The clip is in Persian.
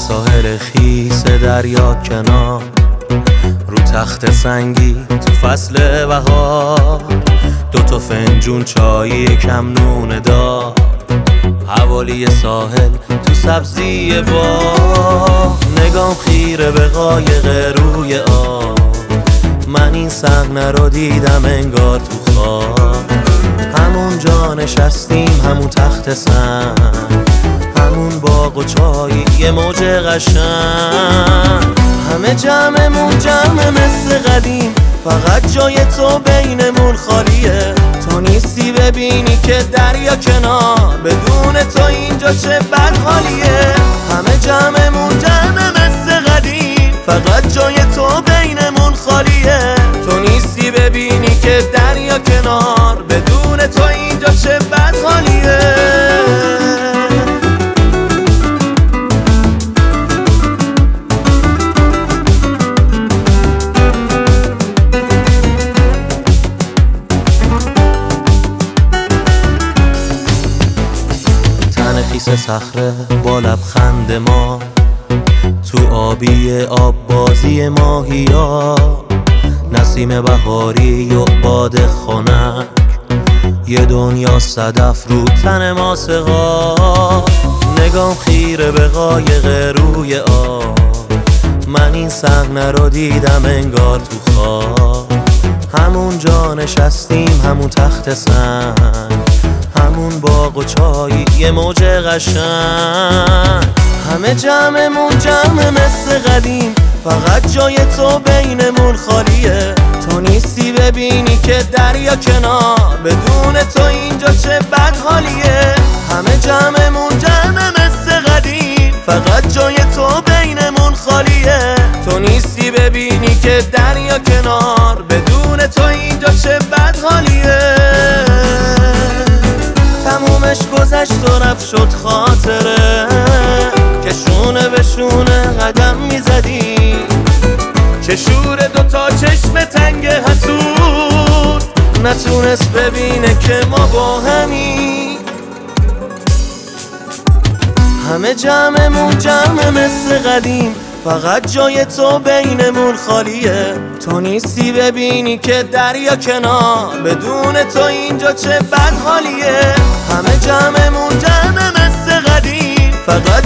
ساحل خیس دریا کنار، رو تخت سنگی تو فصل بهار، 2 فنجون چایی کم نون دار، حوالی ساحل تو سبزی باغ، نگام خیره به قایق روی آب. من این صحنه رو دیدم انگار تو خواب، همون جا نشستیم همون تخت سنگ، همون باغ و چایی یه موج قشنگ، همه جمعمون جمع مثل قدیم، فقط جای تو بینمون خالیه. تو نیستی ببینی که دریا کنار، بدون تو اینجا چه بد حالیه. همه جمعمون جمع مثل قدیم، فقط جای تو بینمون خالیه. تو نیستی ببینی که دریا کنار، بدون تو اینجا چه بد حالیه. خیس صخره با لبخند ما، تو آبی آب بازی ماهیا، نسیم بهاری و باد خنک، یه دنیا صدف رو تن ما سقا، نگام خیره به قایق روی آب. من این صحنه رو دیدم انگار تو خواب، همون جا نشستیم همون تخت سنگ، همون باغ و چایی یه موج قشنگ، همه جمعمون جمع مثل قدیم، فقط جای تو بینمون خالیه. تو نیستی ببینی که دریا کنار، بدون تو اینجا چه بد حالیه. همه جمعمون جمع مثل قدیم، فقط جای تو بینمون خالیه. تو نیستی ببینی که دریا کنار، بدون تو اینجا چه بد حالیه. تمومش گذشت و رفت شد خاطره، که شونه به شونه قدم میزدی، چه شور 2 چشم تنگ حسود نتونست ببینه که ما با همی. همه جمعمون جمع مثل قدیم، فقط جای تو بینمون خالیه. تو نیستی ببینی که دریا کنار، بدون تو اینجا چه بد حالیه. همه جمعمون جمع مثل قدیم، فقط